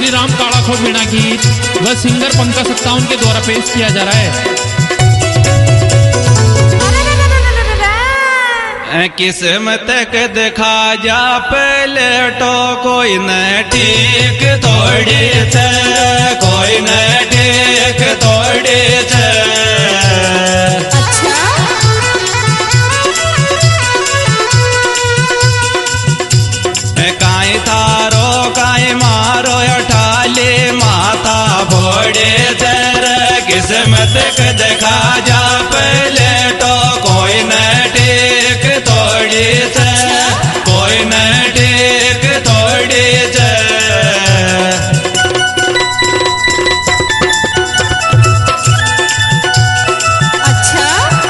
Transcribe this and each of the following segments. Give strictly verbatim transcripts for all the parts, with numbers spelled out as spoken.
श्री राम काला खोट वीणा गीत व सिंगर पंकज सत्तावन के द्वारा पेश किया जा रहा है। किस्मत के दिखा जा पहले तो कोई न ठीक थोड़ी थे, कोई न ठीक थोड़ी थे। अच्छा काई थारो काई मारो अठाले माथा भोड़े तेर। किस्मत के दिखा जा पहले तो कोई न ठीक थोड़ी थे, कोई न ठीक थोड़ी थे। अच्छा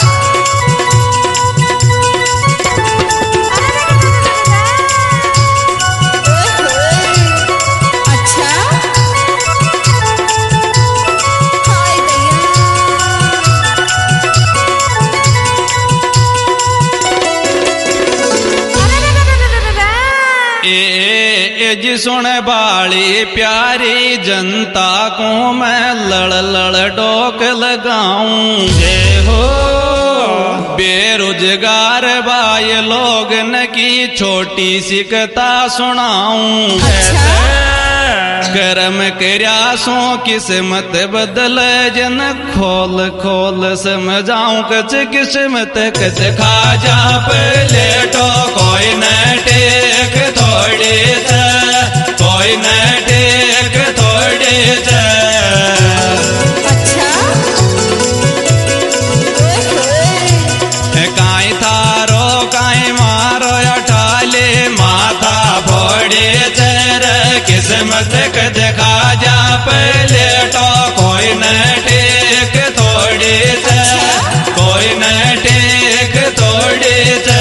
अच्छा हाय भैया ए जी सुन बाली प्यारी जनता को मैं लड़ लड़ डोक लगाऊं गे हो। बेरोजगार भाई लोग न की छोटी सी कथा सुनाऊं। कर्म कर्यासो किस्मत बदल जन खोल खोल समझाऊं कच किस्मत कच खा जा पहले तो कोई न टेक थोड़ी थे, कोई न टेक थोड़ी थे। अच्छा काई थारो काई मारो अठाले माथा फोड़े तेर। किस्मत के दिखा जा पहले तो कोई न टेक थोड़ी थे, कोई न टेक थोड़ी थे।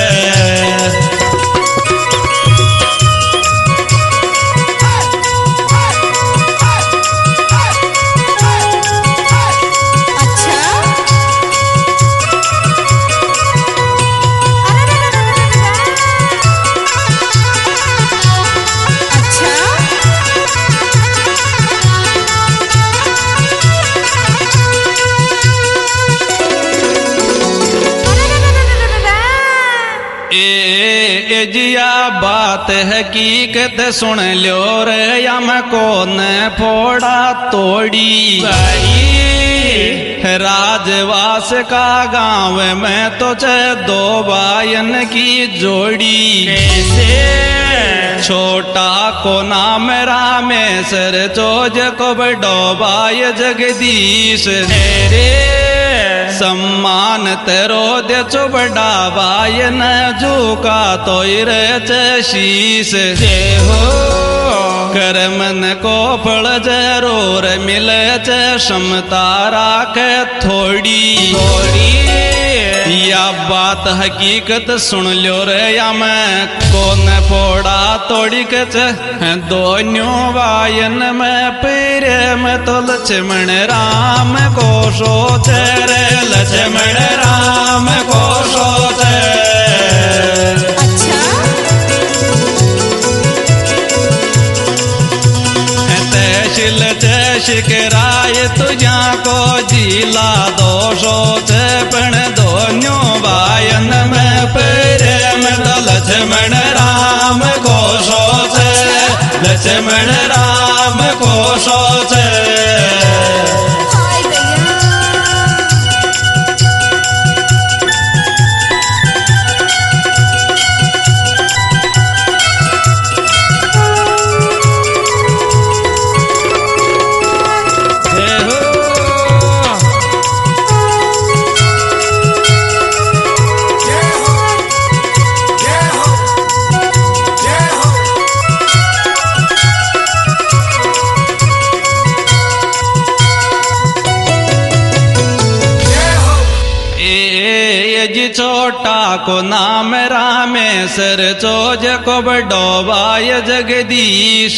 जिया बात हकीकत सुन लो रे यम को न फोड़ा तोड़ी। राजवास का गांव में तो चे दो बायन की जोड़ी। छोटा को नाम रामेश्वर चोज को बड़ो बाय जगदीश। सम्मान तेरो दे चो बड़ा बाय न झुका तो शीश दे हो। कर्मन को फल जरूर मिले चे क्षमता राखे थोड़ी थोड़ी। या बात हकीकत सुन लो रे या मैं कौन फोड़ा तोड़ी के दोनों वायन में पेरे में तो लक्ष्मण राम को सोचे रे, लक्ष्मण राम को सोचे। अच्छा तहसील तहसील राय तुझा को जिला दो सोचे पण दोनों वायन में पेरे में तो लक्ष्मण राम को सोचे, लक्ष्मण राम को सोचे। छोटा को नाम रामेश्वर चोज को बड़ो बाय जगदीश।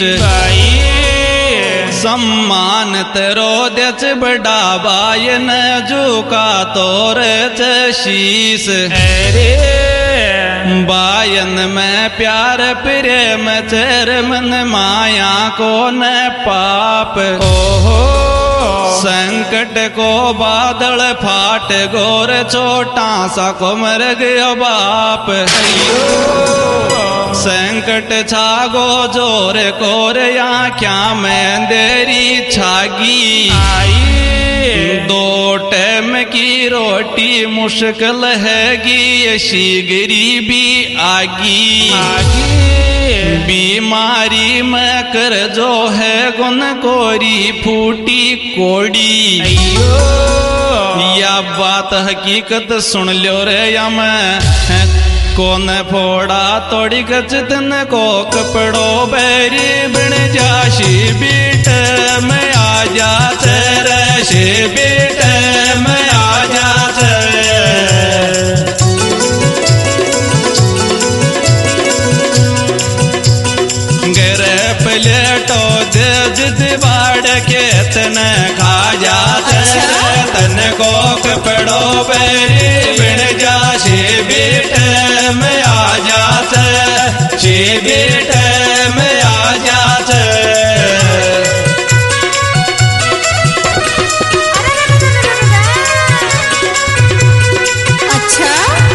सम्मान तेरो देच बड़ा बाय न झुका तोर शीश। बायन में प्यार प्रेम चर मन माया को न पाप ओहो संकट को बादल फाट गोर छोटा सा को मर गयो बाप संकट छागो जोर कोर या क्या मैं देरी छागी दो टाइम की रोटी मुश्किल हैगी यशी गरीबी आगी बीमारी में कर जो है गुन कोरी फूटी कोड़ी या बात हकीकत सुन लो रे या मैं कौन फोड़ा तोड़ी गचतन को कपड़ो बैरी बिन जाशी बीट में आ जाते रशी बीट में आ जाते गिरे प्लेटो दे बाड़ के तन खा जाते तन को कपड़ो बैरी बिन जाशी बीट में आ जाते शी बीट में आ जाते अच्छा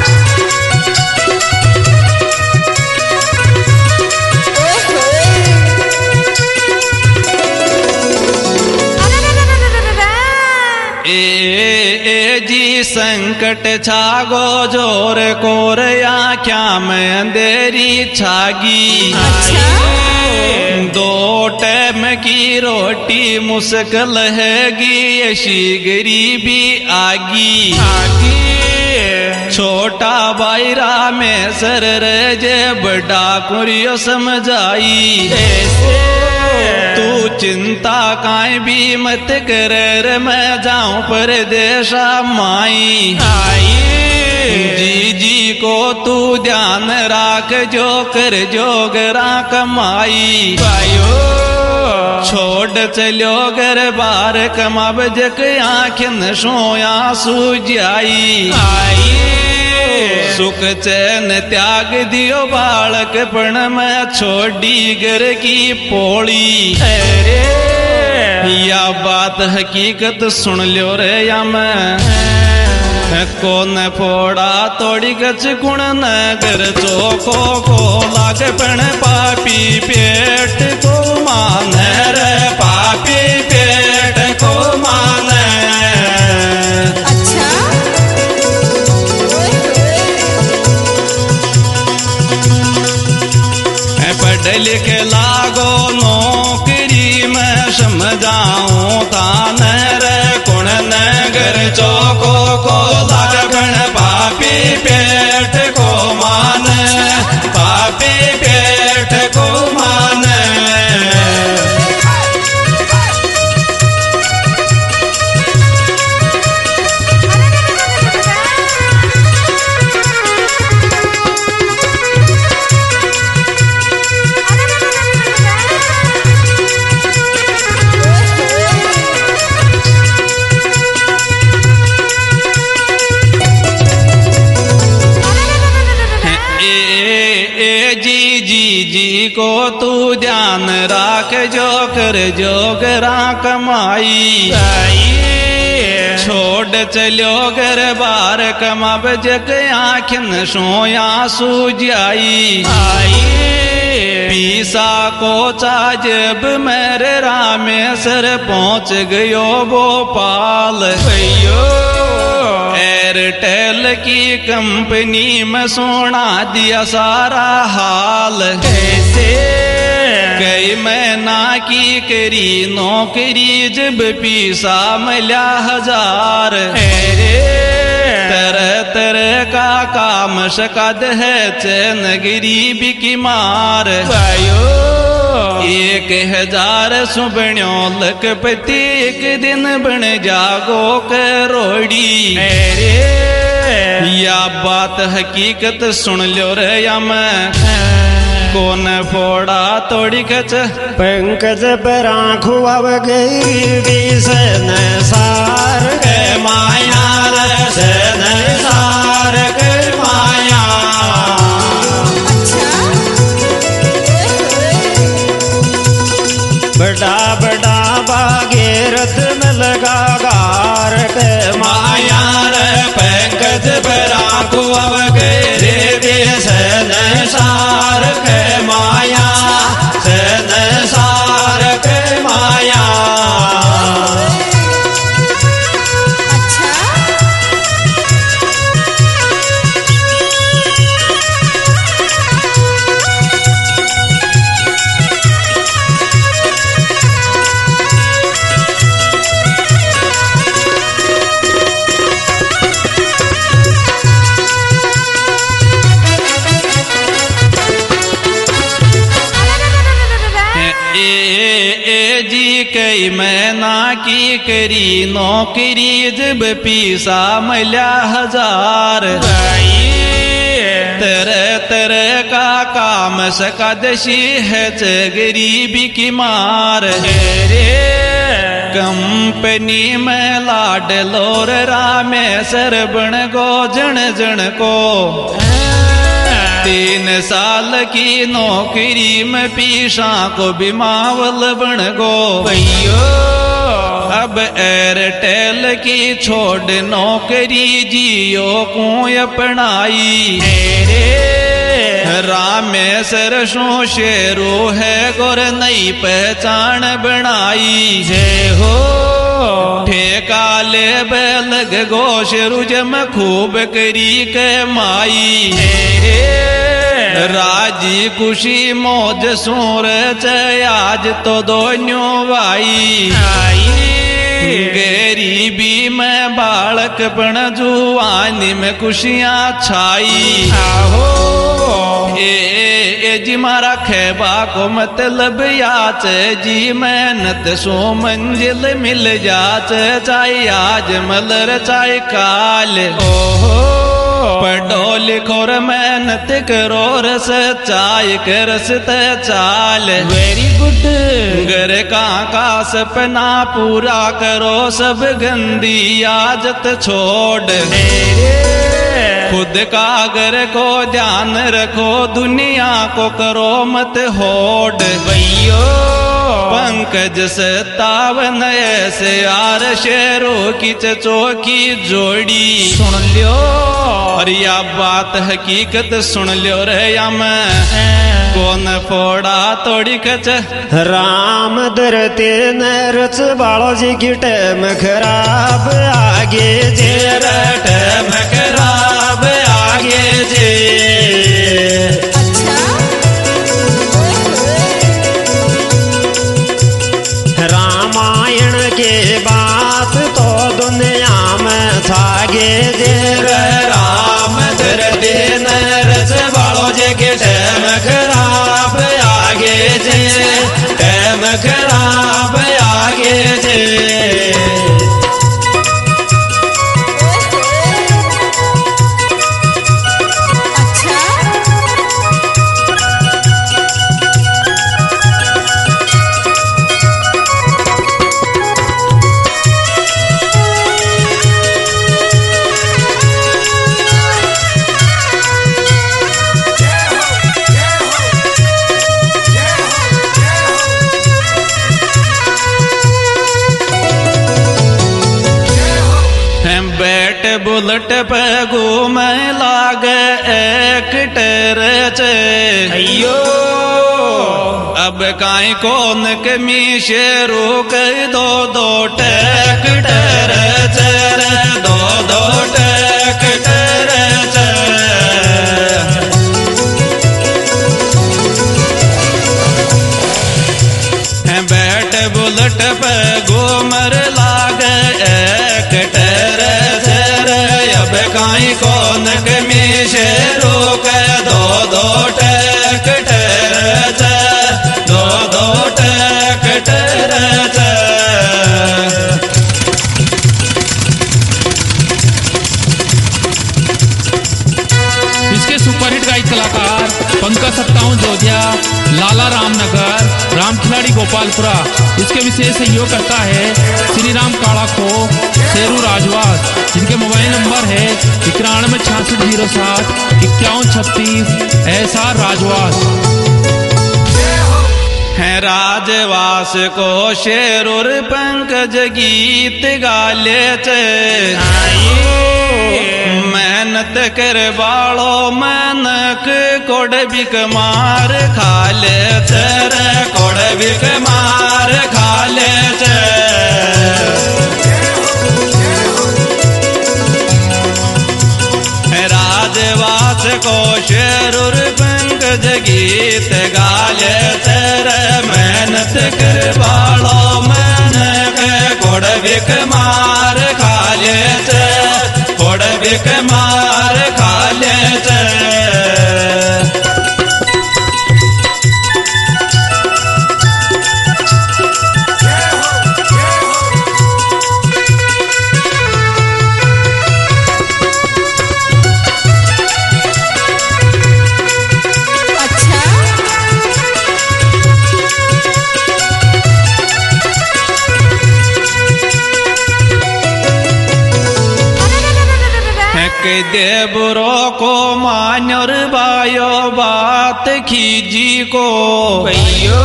जी संकट छागो जोर कोर या क्या मैं अंधेरी छागी दो टाइम की रोटी मुश्किल हैगी यशी गरीबी आगी छोटा बायरा में सर रजे बड़ा कुरियो समझाई तू चिंता काई भी मत कर रे मैं जाऊं परदेशा माई जी जी को तू ध्यान राख जो कर जोगरा कमाई छोड़ चलो घर बार कमाब जक आँखिन सोया सूझाई सुख चैन त्याग दियो बालक पण में छोड़ी घर की पोड़ी या बात हकीकत सुन लो रे या मैं कौन फोड़ा तोड़ी गच गुण नगर चोखो को लाग पण पापी पेट को मान रे पापी पेट को मान पढ़ लिख लागो नौकरी में समझाऊं तान रे कुण नगर चौको को लागण पापी पेट को मान पापी पेट को मान जी को तू ध्यान राख जो कर जोगरा कमाई छोड़ चलो घर बार कमाब जग आँखिन सोया सूझाई पीसा को चाजब मेरे रामेश्वर पहुँच गयो भोपाल एयरटेल की कंपनी में सोना दिया सारा हाल कैसे कई महीना की करी नौकरी जब पीसा मिला हजार तरह तरह का काम शकद है चैन गरीबी की मार एक हजार सुबण्यो लखपति एक दिन बन जागो करोड़ी या बात हकीकत सुन लो रे या मैं कौन फोड़ा तोड़ी कच पंकज पर आँखों अब गई सन सार के माया सन सार के माया की करी नौकरी जब पीसा मल्या हजार तेरे तेरे का काम सकादशी है गरीबी की मार कंपनी में लाड लोर रामेश्वर बन गो जन जन को तीन साल की नौकरी में पीसा को बिमावल बन गो भैयो अब एयरटेल की छोड़ नौकरी जियो को अपनाई रामेश्वर शो शेरो है गोर नई पहचान बनाई जय हो ठेका ले बेलग गो शेरू जम खूब करी के माई राजी खुशी मौज सूर आज तो दोनों भाई गरीबी में बालक बन जुआनी में खुशियां छाई आहो ए, ए जी मारा खेबा को मतलब याच जी मेहनत सो मंजिल मिल जाच चाहे आज मलर चाहे काल ओहो पढ़ो लिखो र मेहनत करो रस चाय के रसते चाल वेरी गुड घर का का सपना पूरा करो सब गंदी आदत छोड़ खुद का घर को ध्यान रखो दुनिया को करो मत होड़ भैयो पंकज सत्तावन ऐसे यार शेरों की चचोकी जोड़ी सुन लियो और या बात हकीकत सुन लियो रे या मैं कौन फोड़ा तोड़ी कच राम दरते नरच बालो जी की टैम खराब आगे जे टैम खराब आगे जे अच्छा रामायण के बात तो दुनिया में छागे जे राम दरते नरच बालो जी की टैम खराब आगे जे टैम खराब आगे जे बुलट पे घूम लाग एक टेरच अयो अब काई कौन कमी शेरू कह दो दो टेक टेरच दो दो टेक टेरच बैठ बुलट पे घूमर लाग एक टेरच अब काई कौन कमी शेरू कह दो दो टेक टेरच दो दो टेक टेरच इसके सुपरहिट गायक कलाकार पंकज सत्तावन जोधिया, लाला रामनगर, राम खिलाड़ी गोपालपुरा। इसके विशेष सहयोग करता है श्री राम काड़ा खो शेरू राजवास, जिनके मोबाइल नंबर है इक्यानवे छियासठ जीरो सात इक्यावन छत्तीस ऐसा राजवास है। राजवास को शेरुर पंकज गीत गाले चे मेहनत कर बालो मेहनक कोड बिक मार खाले चर कोड बिक मार खाले चे राजवास को शेरुर पंकज गीत गाले चर मेहनत कर बालो मेहनक कोड बिक मार खाले चे कोड बिक मार खाले चे। के दे बुरो को मान्योर बायो बात खीजी को भैयो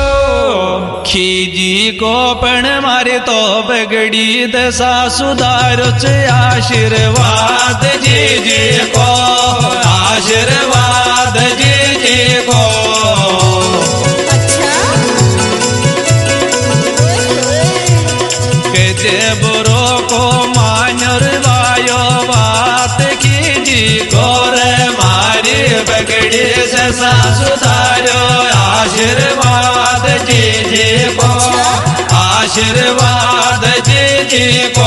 खीजी को पण मारे तो बगड़ी दशा सुधारो चे आशीर्वाद जी जी को आशीर्वाद जी जी को अच्छा के दे बुरो को मान्योर बायो बात कीजी गोरे मारी बगड़ी से सुधारो आशीर्वाद जी जी को आशीर्वाद जी जी को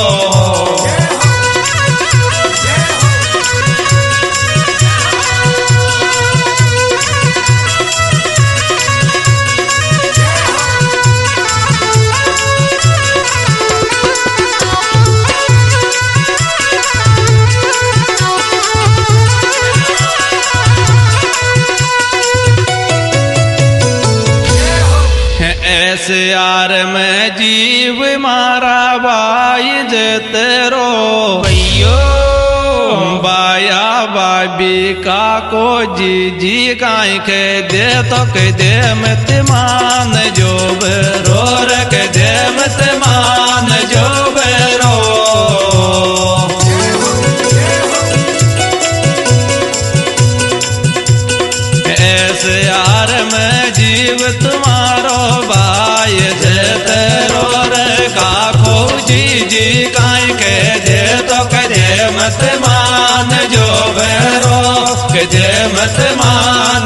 ऐसे यार में जीव मारा बाई जतरो भैयो बाया बाबी का को जी जी काई के दे तो के दे मत मान जो बेरो रख दे मत मान जो बेरो ऐसे यार में जीव तुम्हारो बाय जतरो रे काको जी जी काई के दे तो कदे मत मान जो बेरो कदे मत मान